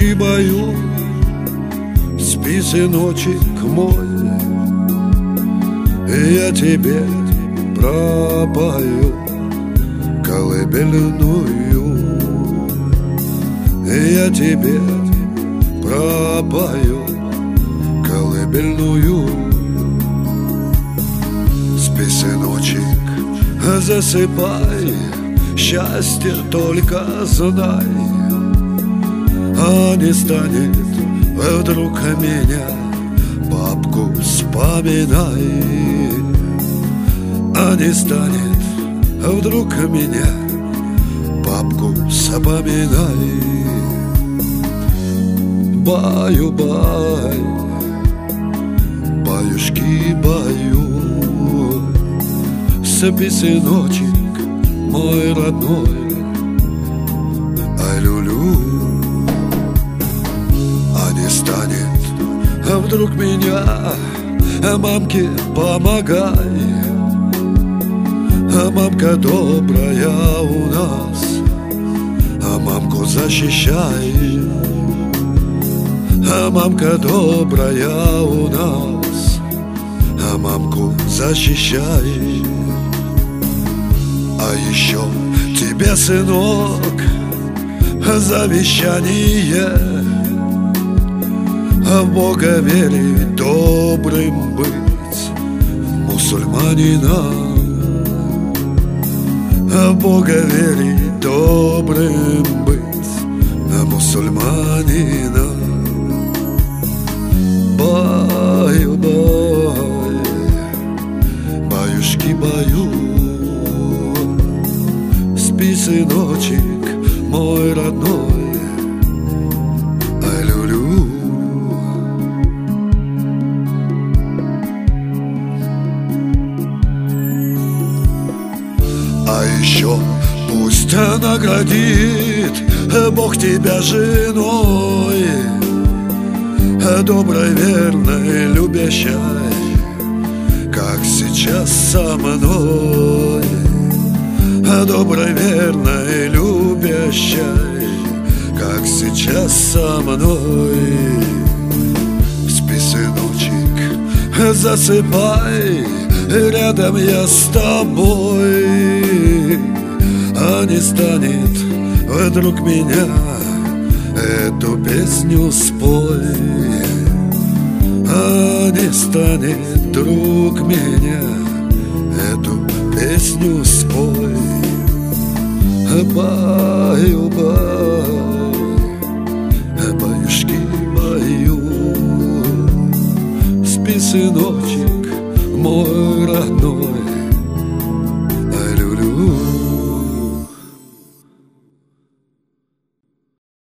баюшки баю, спи, сыночек мой, и я тебе пропою колыбельную, и я тебе пропою колыбельную. Спи, сыночек, засыпай, счастье только знай, а не станет вдруг меня, папку вспоминай, а не станет вдруг меня, папку вспоминай. Баю-бай, баюшки баю, спи, сыночек мой родной, ай-лю-лю. А не станет вдруг меня, мамке помогай, мамка добрая у нас, мамку защищай, мамка добрая у нас, мамку защищай. А еще тебе, сынок, завещание: в Бога верить, добрым быть, мусульманином. В Бога верить, добрым быть, мусульманином. Баю-бай, баюшки баю, спи, сыночек мой родной, ай-лю-лю. А еще пусть наградит Бог тебя женой, доброй, верной, любящей, как сейчас со мной. Доброй, верной, любящей, как сейчас со мной. Спи, сыночек, засыпай, рядом я с тобой. А не станет вдруг меня, эту песню спой. А не станет вдруг меня, эту песню спой. Баю-бай, баюшки баю, спи, сынок